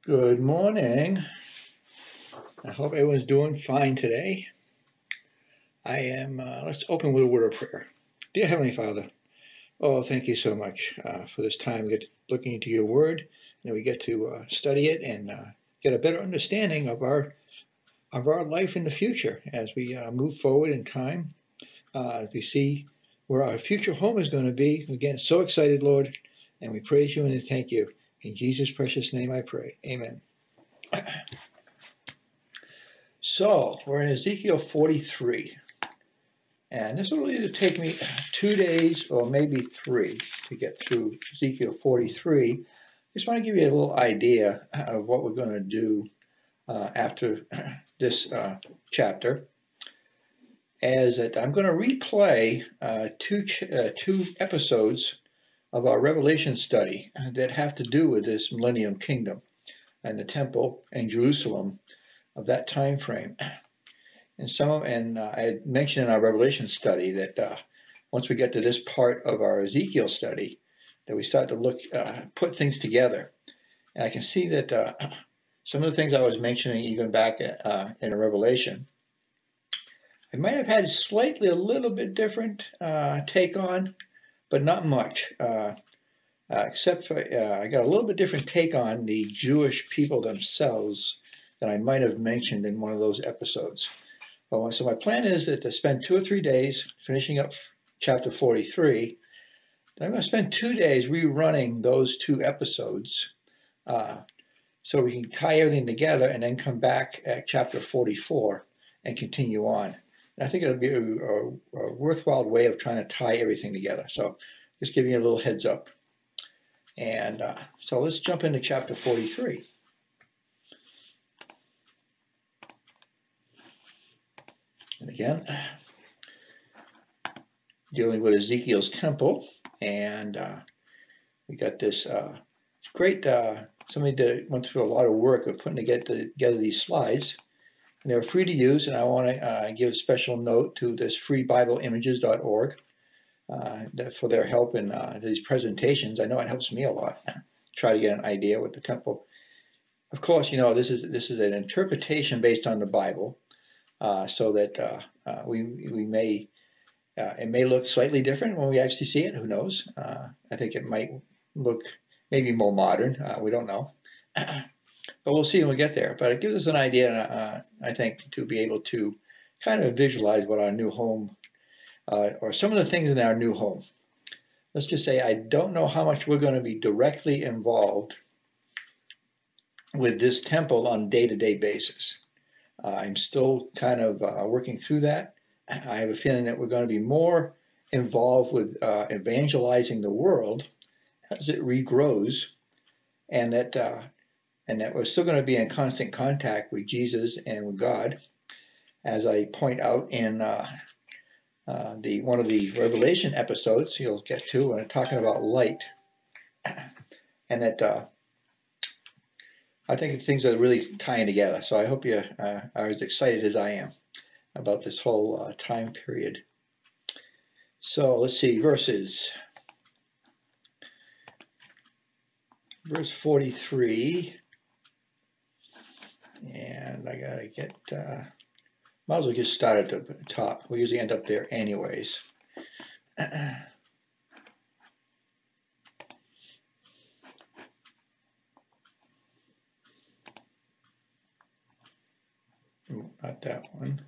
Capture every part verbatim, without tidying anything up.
Good morning. I hope everyone's doing fine today. I am, uh, let's open with a word of prayer. Dear Heavenly Father, oh, thank you so much uh, for this time. We get looking into your word, and we get to uh, study it and uh, get a better understanding of our of our life in the future as we uh, move forward in time. Uh, as we see where our future home is going to be. We're getting so excited, Lord, and we praise you and thank you. In Jesus' precious name I pray. Amen. So we're in Ezekiel forty-three, and this will either take me two days or maybe three to get through Ezekiel forty-three. Just want to give you a little idea of what we're going to do uh, after this uh, chapter. As that I'm going to replay uh, two uh, two episodes of our Revelation study that have to do with this Millennium Kingdom and the Temple and Jerusalem of that time frame. And some, and uh, I had mentioned in our Revelation study that uh, once we get to this part of our Ezekiel study, that we start to look, uh, put things together. And I can see that uh, some of the things I was mentioning even back uh, in a Revelation, I might have had slightly a little bit different uh, take on, but not much. Uh, uh, except for uh, I got a little bit different take on the Jewish people themselves than I might have mentioned in one of those episodes. Well, so my plan is that to spend two or three days finishing up chapter forty-three. Then I'm going to spend two days rerunning those two episodes uh, so we can tie everything together and then come back at chapter forty-four and continue on. And I think it'll be a, a, a worthwhile way of trying to tie everything together. So just giving you a little heads up. And uh, so let's jump into chapter forty-three. And again, dealing with Ezekiel's temple. And uh, we got this uh, great, uh, somebody did, went through a lot of work of putting together, together these slides. And they're free to use. And I want to uh, give a special note to this free bible images dot org uh, for their help in uh, these presentations. I know it helps me a lot. Try to get an idea what the temple. Of course, you know, this is this is an interpretation based on the Bible, uh, so that uh, uh, we we may uh, it may look slightly different when we actually see it. Who knows? Uh, I think it might look maybe more modern. Uh, we don't know, but we'll see when we get there. But it gives us an idea, uh, I think, to be able to kind of visualize what our new home uh, or some of the things in our new home. Let's just say I don't know how much we're going to be directly involved with this temple on a day-to-day basis. Uh, I'm still kind of uh, working through that. I have a feeling that we're going to be more involved with uh, evangelizing the world as it regrows, and that uh, and that we're still going to be in constant contact with Jesus and with God, as I point out in uh, uh, the one of the Revelation episodes you'll get to when I'm talking about light, and that uh, I think things are really tying together. So I hope you uh, are as excited as I am about this whole uh, time period. So let's see, verses. Verse forty-three. And I gotta get, uh, might as well just start at the top. We usually end up there anyways. Not that one.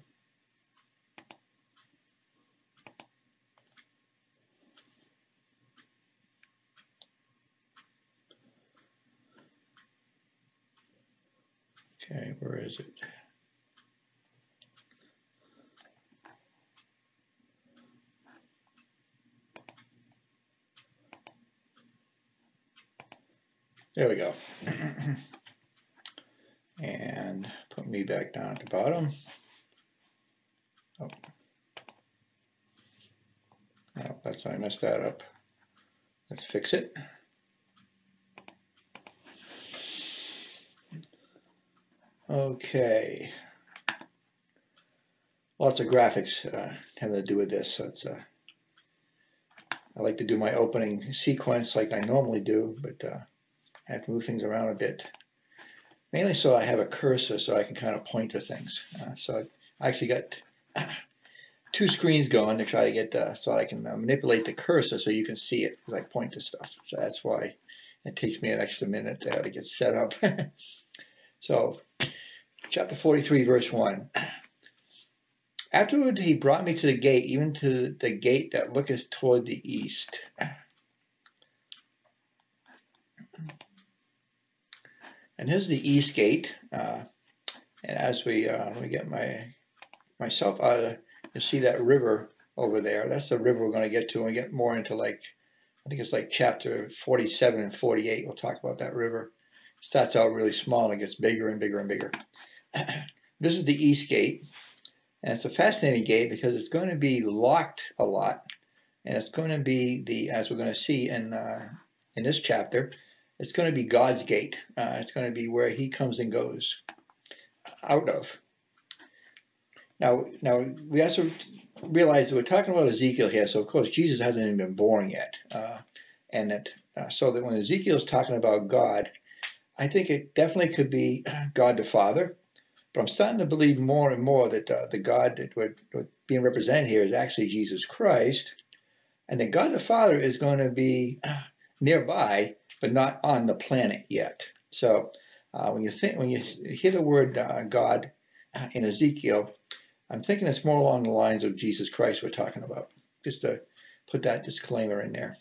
Okay, where is it? There we go. And put me back down at the bottom. Oh, no, that's I messed that up. Let's fix it. Okay. Lots of graphics uh, having to do with this, so it's uh, I like to do my opening sequence like I normally do, but uh, I have to move things around a bit. mainly so I have a cursor so I can kind of point to things. Uh, so I actually got two screens going to try to get uh, so I can uh, manipulate the cursor so you can see it as I point to stuff. So that's why it takes me an extra minute uh, to get set up. So, chapter forty-three, verse one. Afterward he brought me to the gate, even to the gate that looketh toward the east. And here's the east gate. Uh, and as we, uh, let me get my myself out of, you see that river over there. That's the river we're going to get to. And we get more into like, I think it's like chapter forty-seven and forty-eight. We'll talk about that river. It starts out really small and it gets bigger and bigger and bigger. This is the east gate. And it's a fascinating gate because it's going to be locked a lot. And it's going to be the, as we're going to see in, uh, in this chapter, it's going to be God's gate. Uh, it's going to be where he comes and goes out of. Now, now we also realize that we're talking about Ezekiel here, so of course Jesus hasn't even been born yet. Uh, and that, uh, so that when Ezekiel's talking about God, I think it definitely could be God the Father. But I'm starting to believe more and more that uh, the God that we're, we're being represented here is actually Jesus Christ. And that God the Father is going to be nearby, but not on the planet yet. So uh, when you think, when you hear the word uh, God in Ezekiel, I'm thinking it's more along the lines of Jesus Christ we're talking about. Just to put that disclaimer in there.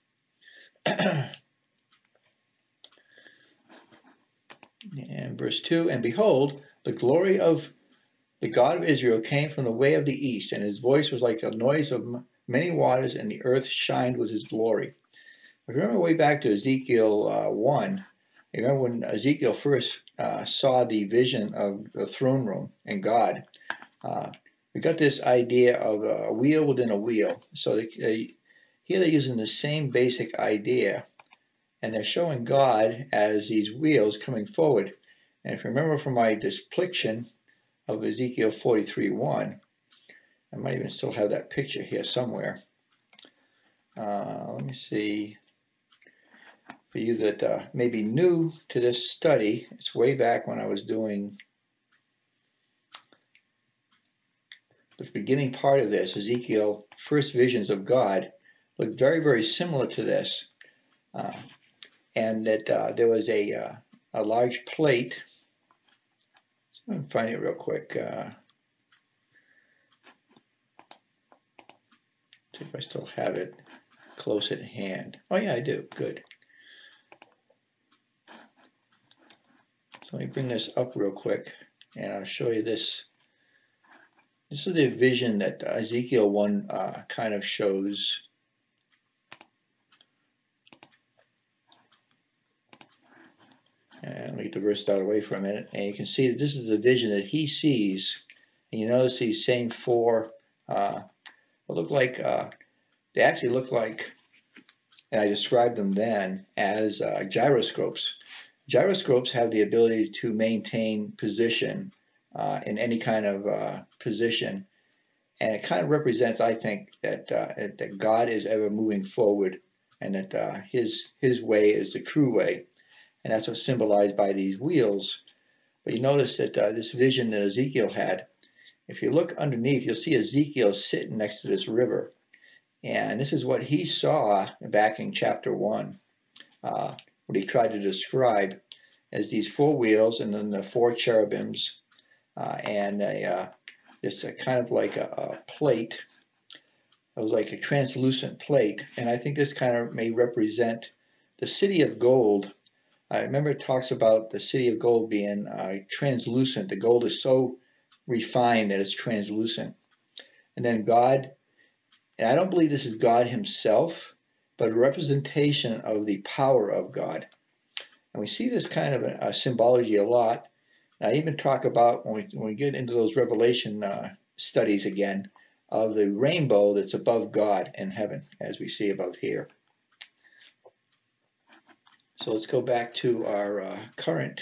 And verse two, and behold, the glory of the God of Israel came from the way of the east, and his voice was like a noise of many waters, and the earth shined with his glory. If you remember way back to Ezekiel uh, one, you remember when Ezekiel first uh, saw the vision of the throne room and God, uh, we got this idea of a wheel within a wheel. So they, they, here they're using the same basic idea, and they're showing God as these wheels coming forward. And if you remember from my depiction of Ezekiel forty-three one, I might even still have that picture here somewhere. Uh, let me see. For you that uh, may be new to this study, it's way back when I was doing the beginning part of this, Ezekiel, first visions of God, looked very, very similar to this. Uh, and that uh, there was a, uh, a large plate. So let me find it real quick. Uh, see if I still have it close at hand. Oh yeah, I do. Good. So let me bring this up real quick, and I'll show you this. This is the vision that Ezekiel one uh, kind of shows. And let me get the verse out away for a minute. And you can see that this is the vision that he sees. And you notice these same four, uh, look like, uh, they actually look like, and I described them then as uh, gyroscopes. Gyroscopes have the ability to maintain position uh, in any kind of uh, position. And it kind of represents, I think, that uh, that God is ever moving forward, and that uh, his his way is the true way, and that's what's symbolized by these wheels. But you notice that uh, this vision that Ezekiel had, if you look underneath, you'll see Ezekiel sitting next to this river, and this is what he saw back in chapter one, uh, what he tried to describe as these four wheels, and then the four cherubims, uh, and a uh, this uh, kind of like a, a plate. It was like a translucent plate, and I think this kind of may represent the city of gold. I remember it talks about the city of gold being uh, translucent. The gold is so refined that it's translucent. And then God, and I don't believe this is God himself, but a representation of the power of God. And we see this kind of a, a symbology a lot. I even talk about, when we, when we get into those Revelation uh, studies again, of the rainbow that's above God in heaven, as we see above here. So let's go back to our uh, current.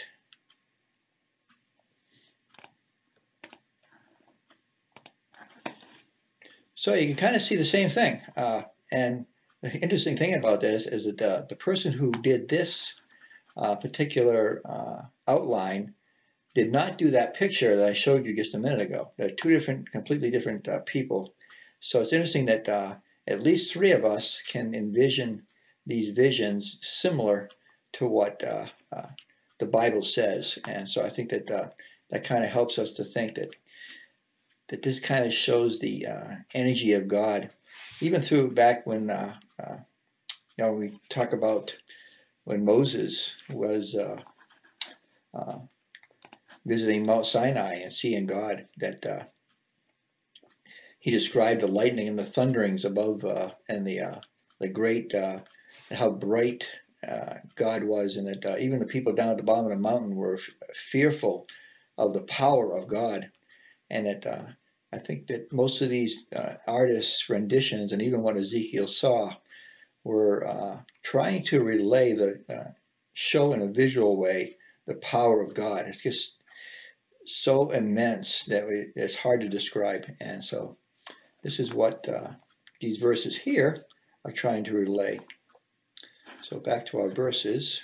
So you can kind of see the same thing. Uh, and the interesting thing about this is that uh, the person who did this uh, particular uh, outline did not do that picture that I showed you just a minute ago. They're two different, completely different uh, people. So it's interesting that uh, at least three of us can envision these visions similar to what uh, uh, the Bible says. And so I think that uh, that kind of helps us to think that that this kind of shows the uh, energy of God, even through back when uh, uh, you know we talk about when Moses was uh, uh, visiting Mount Sinai and seeing God, that uh, he described the lightning and the thunderings above uh, and the uh, the great uh, how bright uh, God was, and that uh, even the people down at the bottom of the mountain were f- fearful of the power of God, and that uh, I think that most of these uh, artists' renditions, and even what Ezekiel saw, were uh, trying to relay the uh, show in a visual way the power of God. It's just so immense that we, it's hard to describe, and so this is what uh, these verses here are trying to relay. So back to our verses.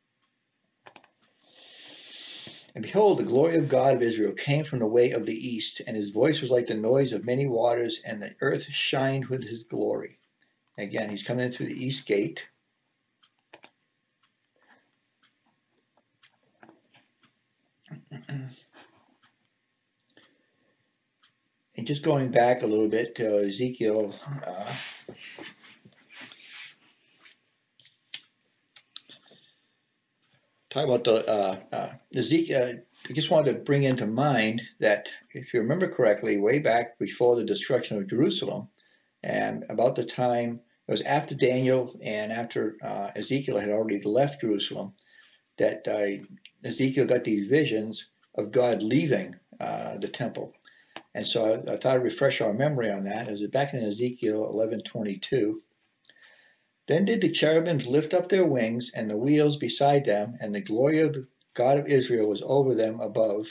And behold, the glory of God of Israel came from the way of the east, and his voice was like the noise of many waters, and the earth shined with his glory. Again, he's coming in through the east gate. And just going back a little bit to Ezekiel, uh, talk about the uh, uh, Ezekiel. I just wanted to bring into mind that if you remember correctly, way back before the destruction of Jerusalem, and about the time it was after Daniel and after uh, Ezekiel had already left Jerusalem, that uh, Ezekiel got these visions of God leaving uh, the temple. And so I, I thought I'd refresh our memory on that. It was back in Ezekiel eleven twenty-two. Then did the cherubims lift up their wings, and the wheels beside them, and the glory of the God of Israel was over them above.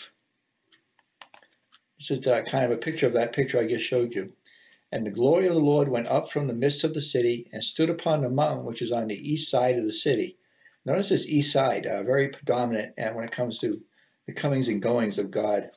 This is uh, kind of a picture of that picture I just showed you. And the glory of the Lord went up from the midst of the city, and stood upon the mountain which is on the east side of the city. Notice this east side, uh, very predominant and when it comes to the comings and goings of God.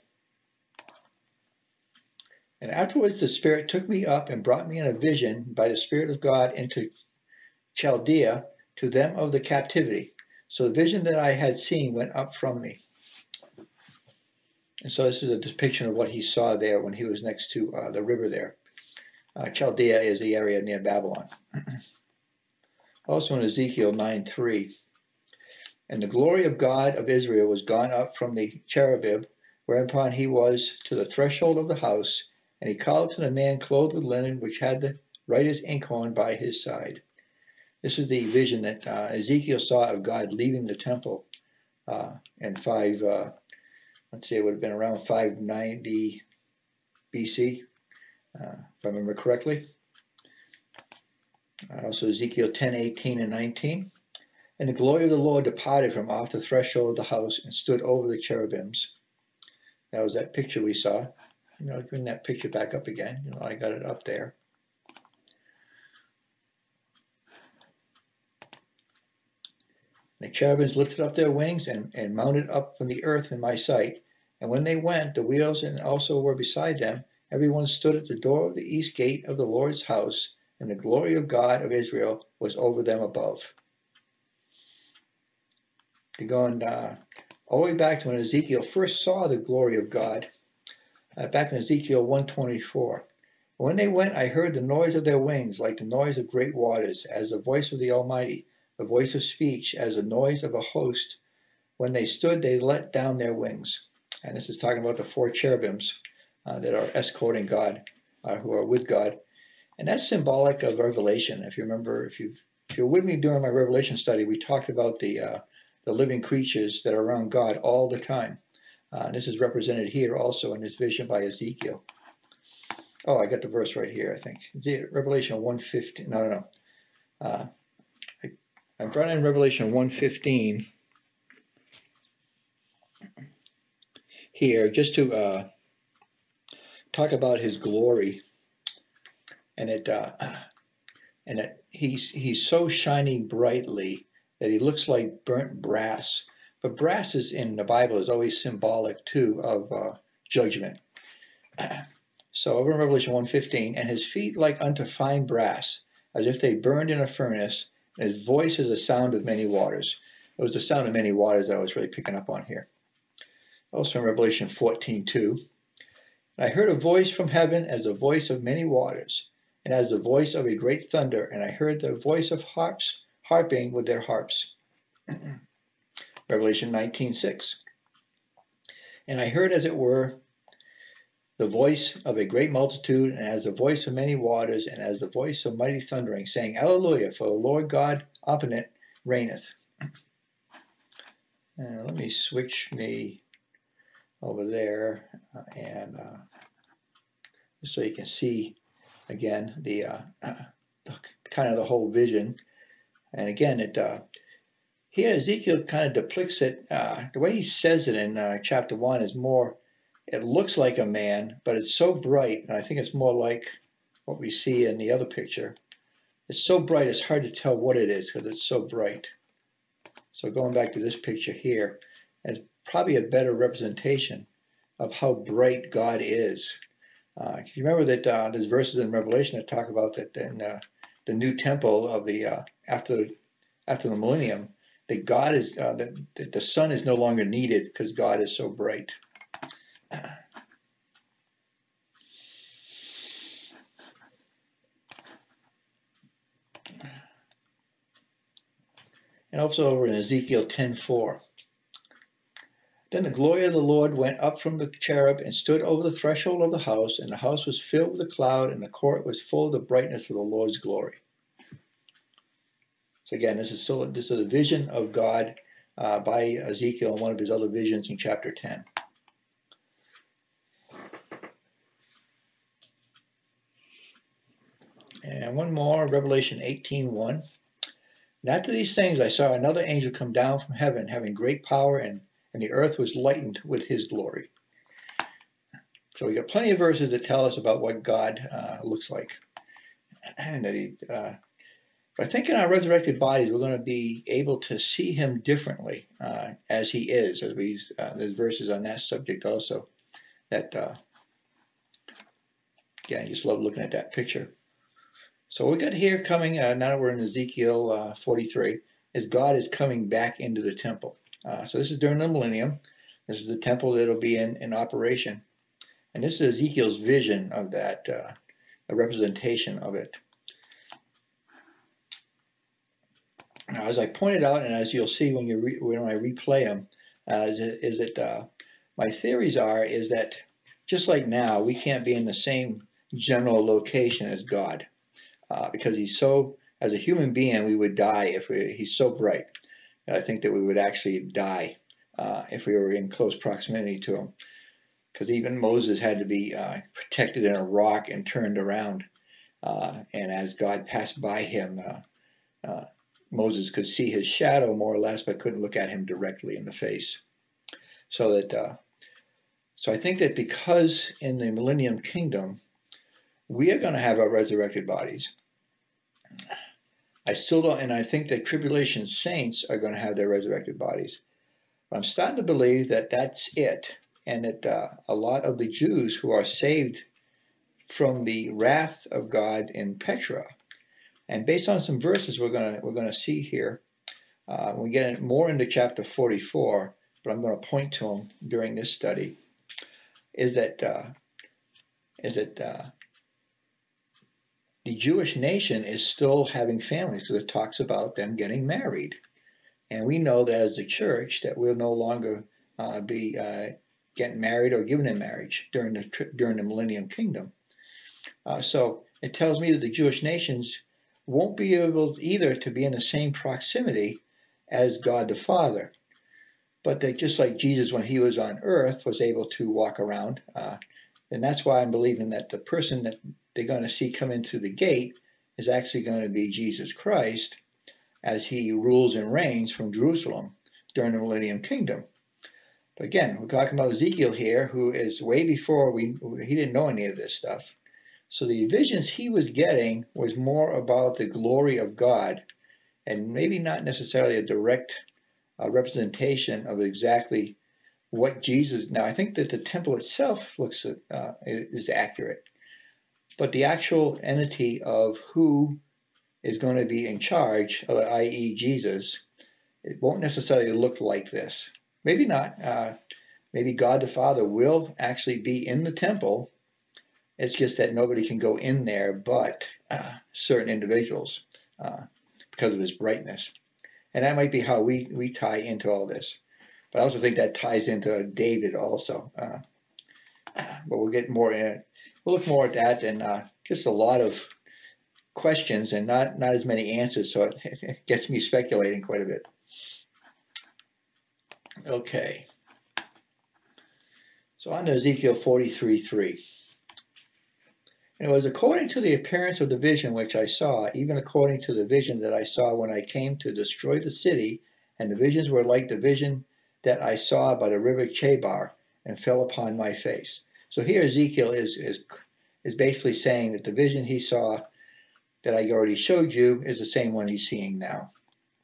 And afterwards the Spirit took me up and brought me in a vision by the Spirit of God into Chaldea, to them of the captivity. So the vision that I had seen went up from me. And so this is a depiction of what he saw there when he was next to uh, the river there. Uh, Chaldea is the area near Babylon. Also in Ezekiel nine three. And the glory of God of Israel was gone up from the cherubim, whereupon he was to the threshold of the house, and he called to the man clothed with linen, which had the writer's inkhorn by his side. This is the vision that uh, Ezekiel saw of God leaving the temple uh, in five, uh, let's say it would have been around five ninety B C, uh, if I remember correctly. Uh, also Ezekiel ten eighteen and nineteen. And the glory of the Lord departed from off the threshold of the house and stood over the cherubims. That was that picture we saw. You know, bring that picture back up again. You know, I got it up there. The cherubims lifted up their wings and, and mounted up from the earth in my sight. And when they went, the wheels and also were beside them. Everyone stood at the door of the east gate of the Lord's house, and the glory of God of Israel was over them above. You're going uh, all the way back to when Ezekiel first saw the glory of God, uh, back in Ezekiel one twenty-four. When they went, I heard the noise of their wings, like the noise of great waters, as the voice of the Almighty, the voice of speech, as the noise of a host. When they stood, they let down their wings. And this is talking about the four cherubims uh, that are escorting God, uh, who are with God. And that's symbolic of Revelation. If you remember, if you if you're with me during my Revelation study, we talked about the uh, the living creatures that are around God all the time. Uh, and this is represented here also in this vision by Ezekiel. Oh, I got the verse right here, I think. Revelation one fifteen. No, no, no. Uh, I, I brought in Revelation one fifteen here just to uh, talk about his glory, and it uh, and it, he's he's so shining brightly that he looks like burnt brass. But brass is in the Bible is always symbolic too of uh, judgment. So over in Revelation one fifteen, and his feet like unto fine brass, as if they burned in a furnace, and his voice is a sound of many waters. It was the sound of many waters that I was really picking up on here. Also in Revelation fourteen two, I heard a voice from heaven as the voice of many waters, and as the voice of a great thunder, and I heard the voice of harps harping with their harps. Revelation nineteen six, and I heard as it were the voice of a great multitude, and as the voice of many waters, and as the voice of mighty thundering, saying, Alleluia, for the Lord God omnipotent reigneth. Uh, let me switch me over there, uh, and uh, so you can see again the, uh, the kind of the whole vision. And again, it uh, here Ezekiel kind of depicts it. Uh, the way he says it in uh, chapter one is more. It looks like a man, but it's so bright, and I think it's more like what we see in the other picture. It's so bright, it's hard to tell what it is because it's so bright. So going back to this picture here, it's probably a better representation of how bright God is. Uh, you remember that uh, there's verses in Revelation that talk about that in uh, the new temple of the uh, after after the millennium, that God is uh, that, that the sun is no longer needed because God is so bright. And also over in Ezekiel ten four. Then the glory of the Lord went up from the cherub and stood over the threshold of the house, and the house was filled with a cloud, and the court was full of the brightness of the Lord's glory. So again, this is still this is a vision of God uh, by Ezekiel in one of his other visions in chapter ten. And one more, Revelation eighteen one. And after these things I saw another angel come down from heaven, having great power, and, and the earth was lightened with his glory. So we got plenty of verses that tell us about what God uh, looks like. And that he, uh, I think in our resurrected bodies, we're going to be able to see him differently uh, as he is. As we, uh, there's verses on that subject also. That, uh, again, I just love looking at that picture. So what we got here coming, uh, now that we're in Ezekiel uh, forty-three, is God is coming back into the temple. Uh, so this is during the millennium. This is the temple that will be in, in operation. And this is Ezekiel's vision of that, uh, a representation of it. Now, as I pointed out, and as you'll see when you re when I replay them, uh, is, it, is that uh, my theories are is that just like now, we can't be in the same general location as God. Uh, because he's so, as a human being, we would die if we, he's so bright. I think that we would actually die uh, if we were in close proximity to him. Because even Moses had to be uh, protected in a rock and turned around. Uh, and as God passed by him, uh, uh, Moses could see his shadow more or less, but couldn't look at him directly in the face. So that, uh, so I think that because in the Millennium Kingdom, we are going to have our resurrected bodies. I still don't, and I think that tribulation saints are going to have their resurrected bodies. But I'm starting to believe that that's it, and that uh, a lot of the Jews who are saved from the wrath of God in Petra, and based on some verses we're going to we're going to see here, uh, we get more into chapter forty-four, but I'm going to point to them during this study. Is that uh, is that uh, the Jewish nation is still having families because it talks about them getting married. And we know that as a church that we'll no longer uh, be uh, getting married or given in marriage during the, during the Millennium Kingdom. Uh, so it tells me that the Jewish nations won't be able either to be in the same proximity as God the Father. But that just like Jesus when he was on earth was able to walk around, uh, and that's why I'm believing that the person that they're going to see come into the gate is actually going to be Jesus Christ as he rules and reigns from Jerusalem during the Millennium Kingdom. But again, we're talking about Ezekiel here, who is way before we, he didn't know any of this stuff. So the visions he was getting was more about the glory of God and maybe not necessarily a direct uh, representation of exactly what Jesus. Now, I think that the temple itself looks uh, is accurate, but the actual entity of who is going to be in charge, that is. Jesus, it won't necessarily look like this. Maybe not. Uh, maybe God the Father will actually be in the temple. It's just that nobody can go in there but uh, certain individuals uh, because of his brightness. And that might be how we, we tie into all this. But I also think that ties into David also. Uh, but we'll get more in. We'll look more at that and uh, just a lot of questions and not, not as many answers. So it, it gets me speculating quite a bit. Okay. So on to Ezekiel forty-three three. And it was according to the appearance of the vision which I saw, even according to the vision that I saw when I came to destroy the city, and the visions were like the vision that I saw by the river Chebar, and fell upon my face. So here Ezekiel is is is basically saying that the vision he saw that I already showed you is the same one he's seeing now.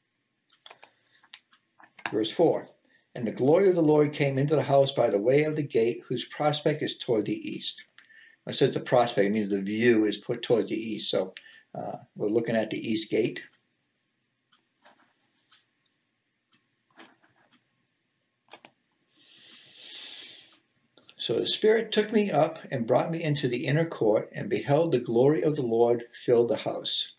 Verse four. And the glory of the Lord came into the house by the way of the gate, whose prospect is toward the east. When it says the prospect, it means the view is put towards the east. So uh, we're looking at the east gate. So the Spirit took me up and brought me into the inner court, and beheld the glory of the Lord fill the house.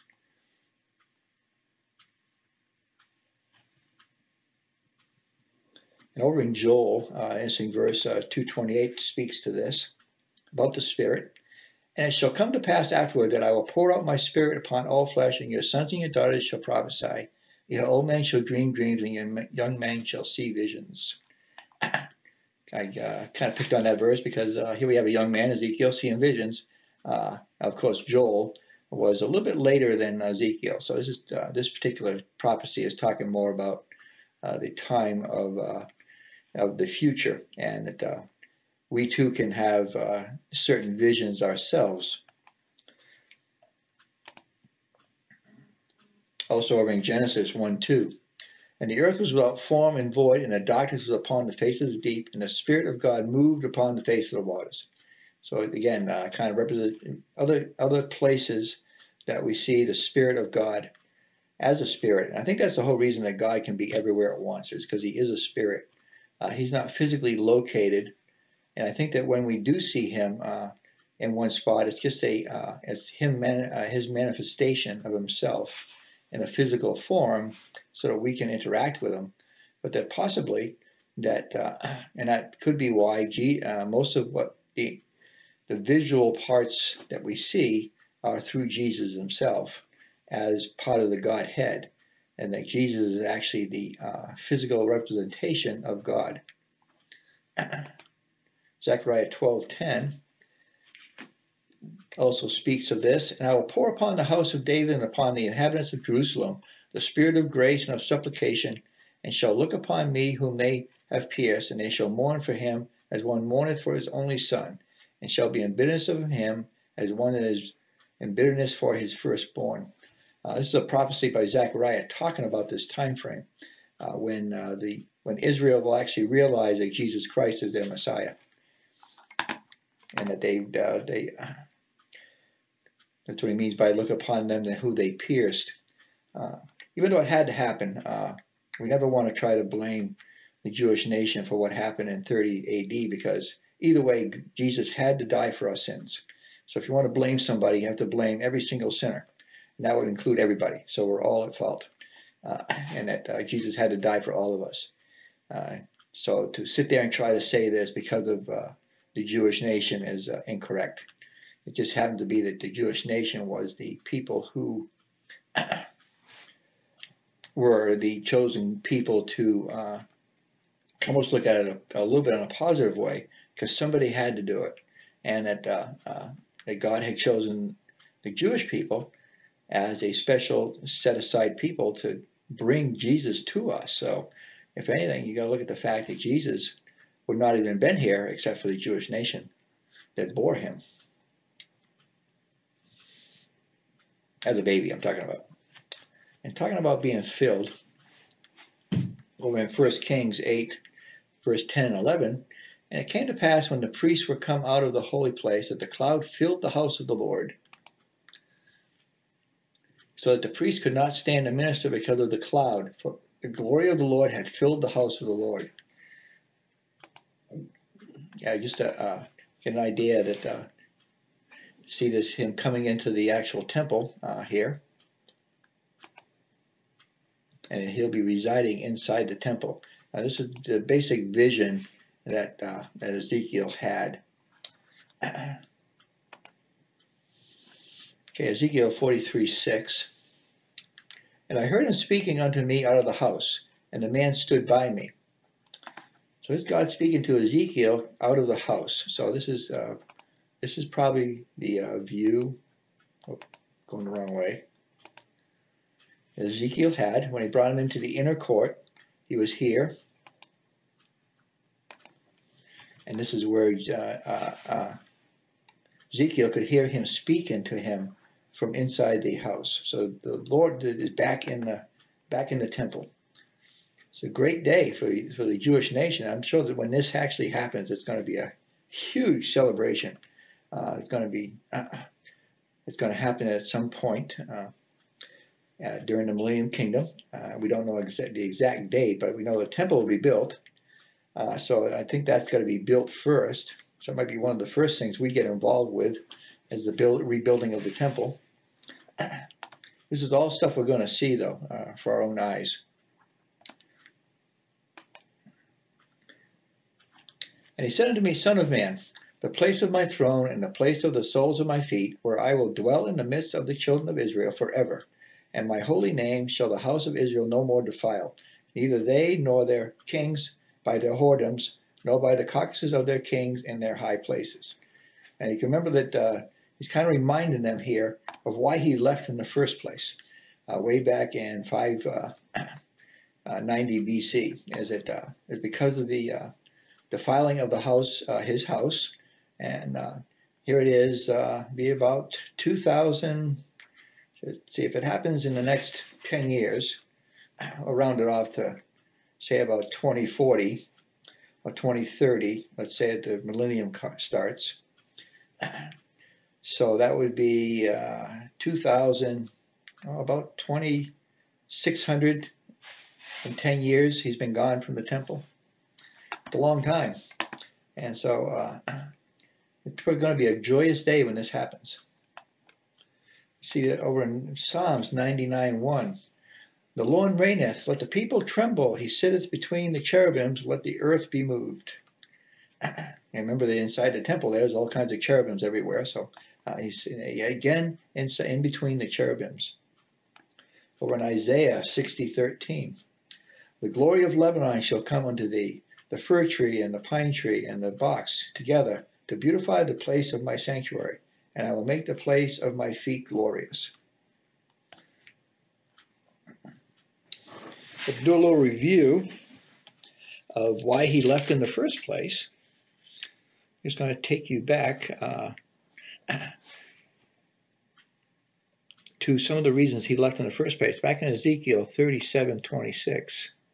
And over in Joel, uh, it's in verse uh, two twenty-eight, speaks to this, about the Spirit. And it shall come to pass afterward that I will pour out my Spirit upon all flesh, and your sons and your daughters shall prophesy. Your old men shall dream dreams, and your young men shall see visions. I uh, kind of picked on that verse because uh, here we have a young man, Ezekiel, seeing visions. Uh, of course, Joel was a little bit later than Ezekiel. So this is uh, this particular prophecy is talking more about uh, the time of uh, of the future, and that uh, we too can have uh, certain visions ourselves. Also over in Genesis one two. And the earth was without form and void, and the darkness was upon the face of the deep, and the Spirit of God moved upon the face of the waters. So again, uh, kind of represent other other places that we see the Spirit of God as a spirit. And I think that's the whole reason that God can be everywhere at once, is because he is a spirit. Uh, he's not physically located. And I think that when we do see him uh, in one spot, it's just a uh, as him man, uh, his manifestation of himself in a physical form, so that we can interact with him. But that possibly that, uh, and that could be why G, uh, most of what the the visual parts that we see are through Jesus himself as part of the Godhead, and that Jesus is actually the uh, physical representation of God. Zechariah twelve ten also speaks of this. And I will pour upon the house of David and upon the inhabitants of Jerusalem the spirit of grace and of supplication, and shall look upon me whom they have pierced, and they shall mourn for him as one mourneth for his only son, and shall be in bitterness of him as one that is in bitterness for his firstborn. Uh, this is a prophecy by Zechariah talking about this time frame uh, when uh, the when Israel will actually realize that Jesus Christ is their Messiah, and that they uh, they uh, that's what he means by look upon them and who they pierced. Uh, even though it had to happen, uh, we never want to try to blame the Jewish nation for what happened in thirty A D, because either way, Jesus had to die for our sins. So if you want to blame somebody, you have to blame every single sinner. And that would include everybody. So we're all at fault. Uh, and that uh, Jesus had to die for all of us. Uh, so to sit there and try to say this because of uh, the Jewish nation is uh, incorrect. It just happened to be that the Jewish nation was the people who were the chosen people to uh, almost look at it a, a little bit in a positive way, because somebody had to do it. And that, uh, uh, that God had chosen the Jewish people as a special set-aside people to bring Jesus to us. So if anything, you got to look at the fact that Jesus would not have even been here except for the Jewish nation that bore him. As a baby, I'm talking about. And talking about being filled, over in First Kings eight, verse ten and eleven, and it came to pass when the priests were come out of the holy place that the cloud filled the house of the Lord, so that the priest could not stand to minister because of the cloud, for the glory of the Lord had filled the house of the Lord. Yeah, just to uh, get an idea that, uh, see this, him coming into the actual temple uh, here, and he'll be residing inside the temple. Now, this is the basic vision that, uh, that Ezekiel had. Okay, Ezekiel forty-three six. And I heard him speaking unto me out of the house, and the man stood by me. So it's God speaking to Ezekiel out of the house. So this is uh, this is probably the uh, view. Oh, going the wrong way. Ezekiel had when he brought him into the inner court. He was here, and this is where uh, uh, uh, Ezekiel could hear him speaking to him from inside the house. So the Lord is back in the back in the temple. It's a great day for for the Jewish nation. I'm sure that when this actually happens, it's going to be a huge celebration. Uh, it's going to be uh, it's going to happen at some point uh, uh, during the Millennium Kingdom. Uh, we don't know exa the exact date, but we know the temple will be built. Uh, so I think that's got to be built first. So it might be one of the first things we get involved with, is the build, rebuilding of the temple. This is all stuff we're going to see, though, uh, for our own eyes. And he said unto me, Son of man, the place of my throne and the place of the soles of my feet, where I will dwell in the midst of the children of Israel forever. And my holy name shall the house of Israel no more defile, neither they nor their kings by their whoredoms, nor by the carcasses of their kings in their high places. And you can remember that uh, he's kind of reminding them here of why he left in the first place, uh, way back in five ninety B C. Is it uh, is because of the uh, defiling of the house, uh, his house, and uh, here it is, uh, be about two thousand. Let's see if it happens in the next ten years. I'll round it off to say about twenty forty or twenty thirty. Let's say the millennium starts. So that would be uh, two thousand, oh, about twenty-six hundred ten years he's been gone from the temple. It's a long time. And so uh, it's going to be a joyous day when this happens. See that over in Psalms ninety-nine one. The Lord reigneth, let the people tremble. He sitteth between the cherubims, let the earth be moved. And remember that inside the temple there's all kinds of cherubims everywhere. So uh, he's again in, in between the cherubims. Over in Isaiah sixty thirteen. The glory of Lebanon shall come unto thee, the fir tree and the pine tree and the box together to beautify the place of my sanctuary, and I will make the place of my feet glorious. But to do a little review of why he left in the first place, I'm just going to take you back uh, to some of the reasons he left in the first place. Back in Ezekiel thirty-seven twenty-six.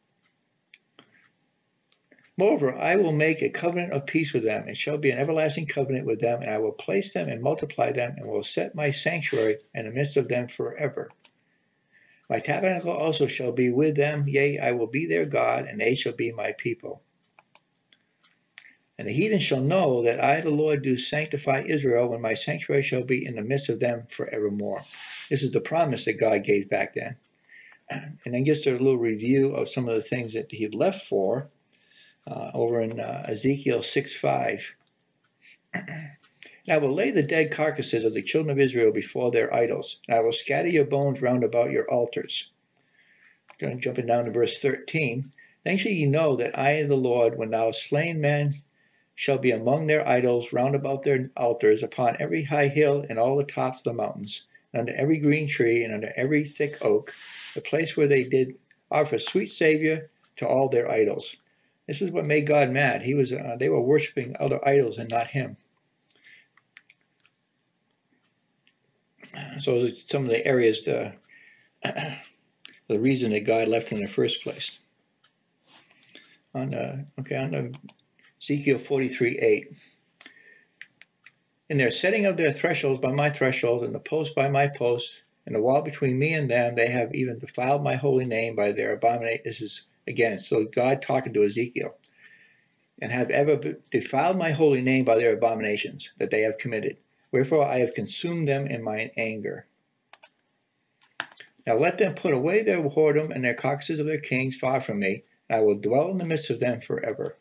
Moreover, I will make a covenant of peace with them. It shall be an everlasting covenant with them, and I will place them and multiply them, and will set my sanctuary in the midst of them forever. My tabernacle also shall be with them, yea, I will be their God, and they shall be my people. And the heathen shall know that I, the Lord, do sanctify Israel, when my sanctuary shall be in the midst of them forevermore. This is the promise that God gave back then. And then just a little review of some of the things that he left for. Uh, over in uh, Ezekiel six five. And I will lay the dead carcasses of the children of Israel before their idols, and I will scatter your bones round about your altars. Jumping down to verse thirteen. Then shall ye know that I, the Lord, when thou slain men, shall be among their idols round about their altars, upon every high hill and all the tops of the mountains, and under every green tree and under every thick oak, the place where they did offer sweet Savior to all their idols. This is what made God mad. He was, uh, they were worshiping other idols and not him. So some of the areas to, the reason that God left in the first place. On uh, okay, on the Ezekiel forty-three eight. In their setting of their thresholds by my thresholds, and the post by my post, and the wall between me and them, they have even defiled my holy name by their abomination. This is again, so God talking to Ezekiel. And have ever defiled my holy name by their abominations that they have committed. Wherefore I have consumed them in mine anger. Now let them put away their whoredom and their carcasses of their kings far from me, and I will dwell in the midst of them forever.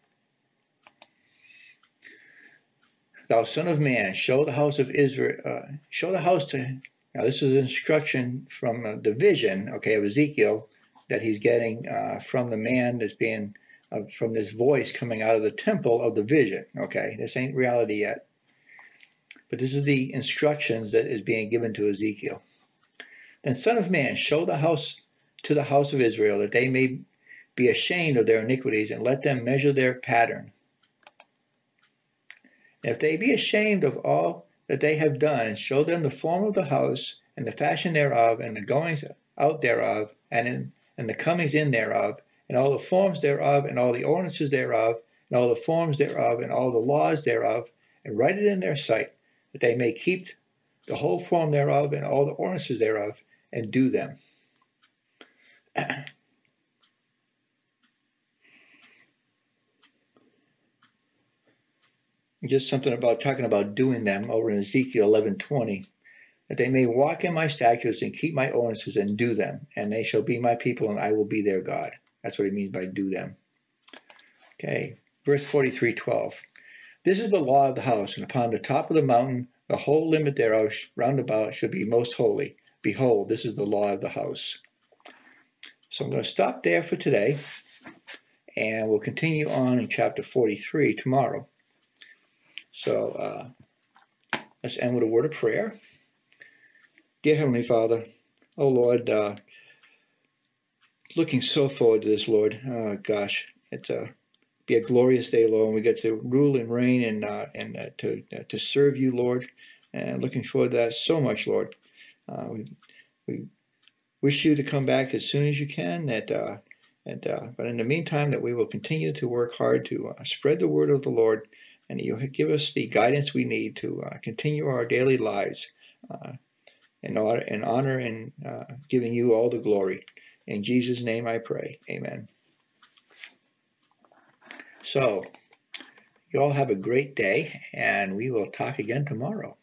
Thou son of man, show the house of Israel, uh, show the house to, now this is an instruction from uh, the vision, okay, of Ezekiel, that he's getting uh, from the man that's being, uh, from this voice coming out of the temple of the vision, okay, this ain't reality yet. But this is the instructions that is being given to Ezekiel. Then, son of man, show the house to the house of Israel, that they may be ashamed of their iniquities, and let them measure their pattern. And if they be ashamed of all that they have done, show them the form of the house, and the fashion thereof, and the goings out thereof, and, in, and the comings in thereof, and all the forms thereof, and all the ordinances thereof, and all the forms thereof, and all the laws thereof, and write it in their sight, that they may keep the whole form thereof, and all the ordinances thereof, and do them. Just something about talking about doing them over in Ezekiel eleven twenty, that they may walk in my statutes and keep my ordinances and do them, and they shall be my people, and I will be their God. That's what he means by do them. Okay, verse forty-three twelve. This is the law of the house, and upon the top of the mountain, the whole limit thereof round about should be most holy. Behold, this is the law of the house. So I'm going to stop there for today, and we'll continue on in chapter forty-three tomorrow. So uh, let's end with a word of prayer. Dear Heavenly Father, oh Lord, uh, looking so forward to this, Lord. Oh gosh, it's a be a glorious day, Lord, and we get to rule and reign and uh, and uh, to uh, to serve you, Lord. And looking forward to that so much, Lord. Uh, we, we wish you to come back as soon as you can. That uh, and uh, but in the meantime, that we will continue to work hard to uh, spread the word of the Lord, and you'll give us the guidance we need to uh, continue our daily lives uh, in honor, in honor and uh, giving you all the glory. In Jesus' name, I pray. Amen. So, you all have a great day, and we will talk again tomorrow.